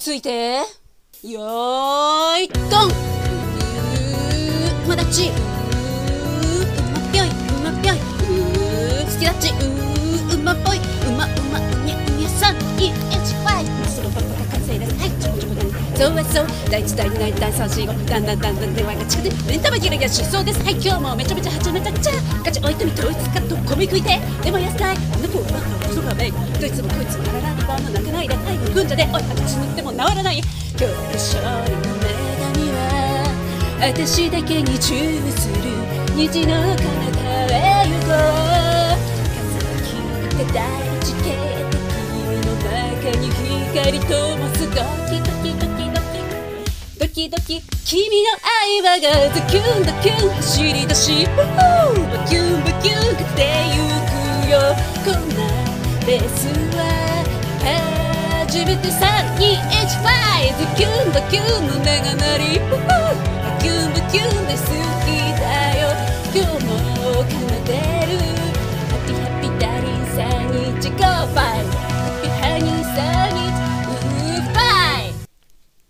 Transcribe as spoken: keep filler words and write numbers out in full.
ついてよーいドン。うーまだちうーうまぴょいうまぴょいうー好きだっちうーうまっぽいうまうまうにゃうにゃさんにいちファイブそのパパが完成です。はいちょこちょこだねそうはそう第一第二第三第三四五だんだんだんだん電話が近くで目ん玉ギラギラしそうです。はい今日もめちゃめちゃ始めたっちゃガチ置いてみ統一カット米食いてでも安いあの子はそばめどいつもこいつもならないバーの泣かないではいぐんじゃでおい私塗っても治らない今日の勝利の女神は私だけに注目する虹の彼方へ行こう風を切って大地形で君の中に光灯すドキドキドキドキドキドキ君の愛はがズキュンドキュン走り出しバキュンバキュン勝ってゆくよこんなレースは初めてさんにいちファイズキュンドキュン胸が鳴り